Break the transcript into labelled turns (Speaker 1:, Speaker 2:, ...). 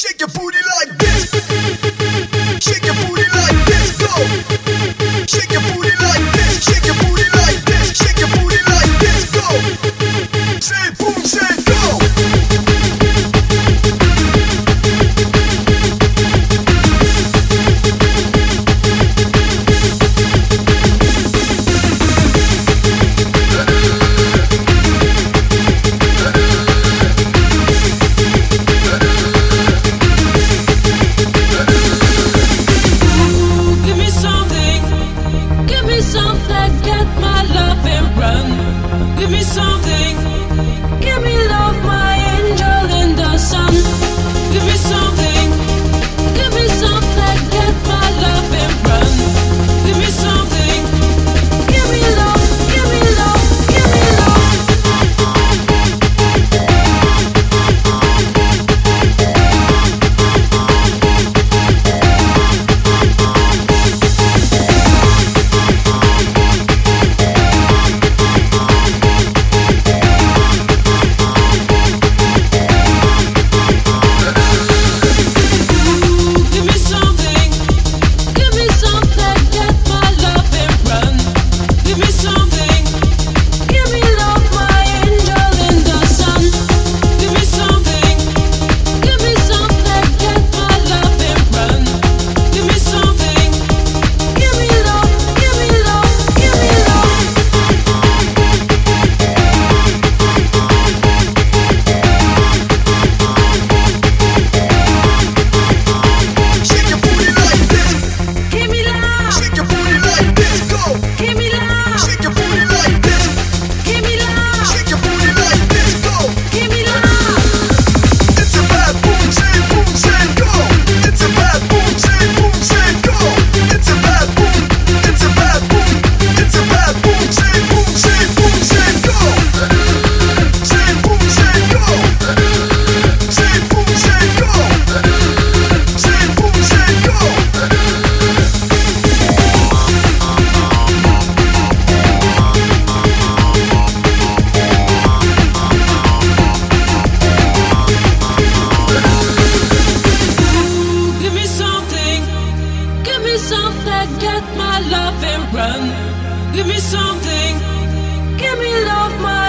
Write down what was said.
Speaker 1: Shake your booty like this. Shake your booty like this. Go. Shake your booty like this. Shake your booty like this. Shake your booty like this. Go. Say boom, say go.
Speaker 2: Get my love and run. Give me something. Give me love, my